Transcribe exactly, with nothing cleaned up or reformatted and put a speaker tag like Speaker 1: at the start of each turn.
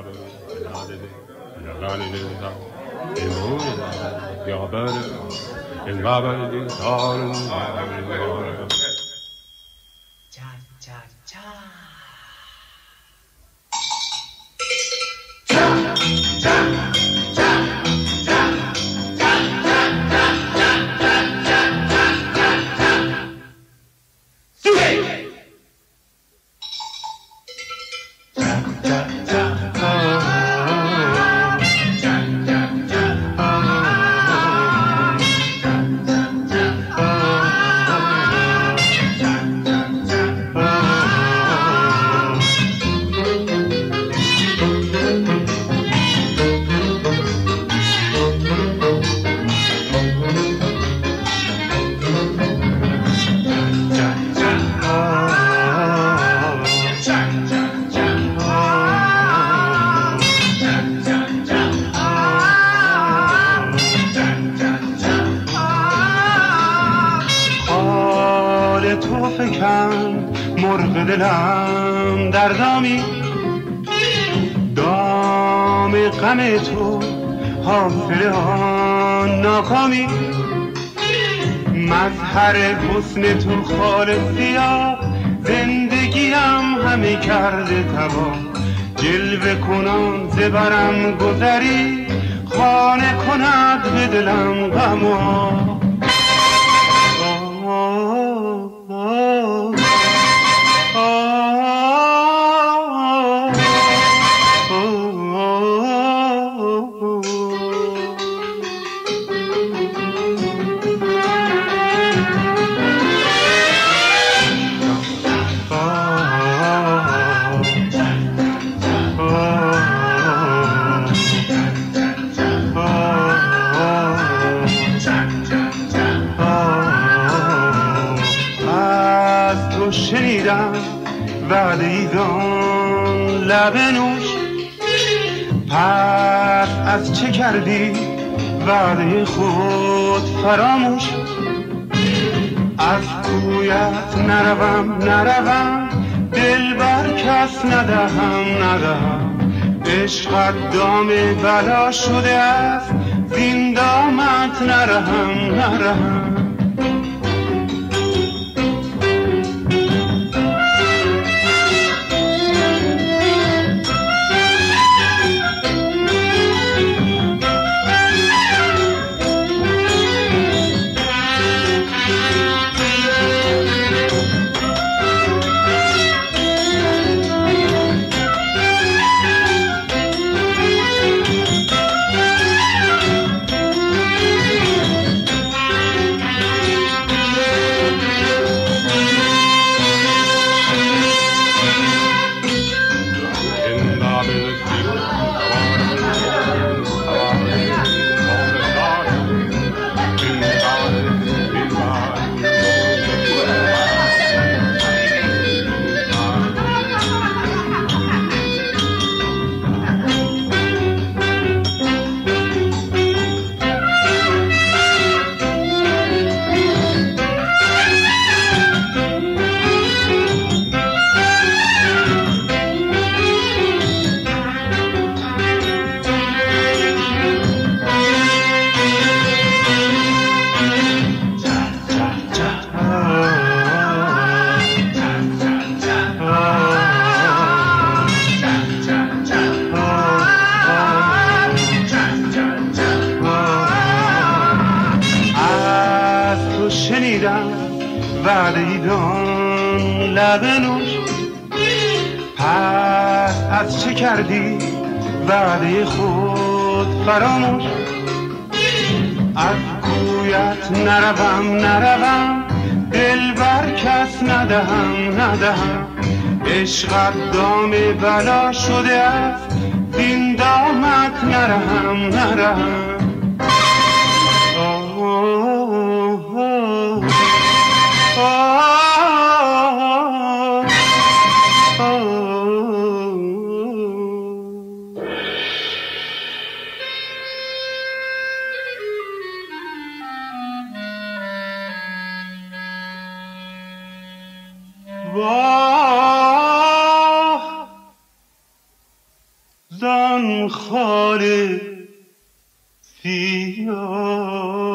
Speaker 1: مرغ دلم در دامی، دام غم تو حاصل آن ناکامی. مظهر حسن تو خالصیا، زندگیم همه کرده تباه. جلوه کنان زبرم گذری، خانه کند به دلم غما. شنیدم وعده ایدان لب نوش، پس از چه کردی وعده خود فراموش؟ از کویت نروم نروم، دل بر کس ندهم ندهم. عشقت دام بلا شده است، زین دامت نرهم نرهم. شنیدم وعده ایدان لب نوش، پس از چه کردی وعده خود فراموش؟ از کویت نروم نروم، دل بر کس ندهم ندهم. عشقت دام بلا شده است، زین دامت نرهم نرهم. واه آن خال سیاه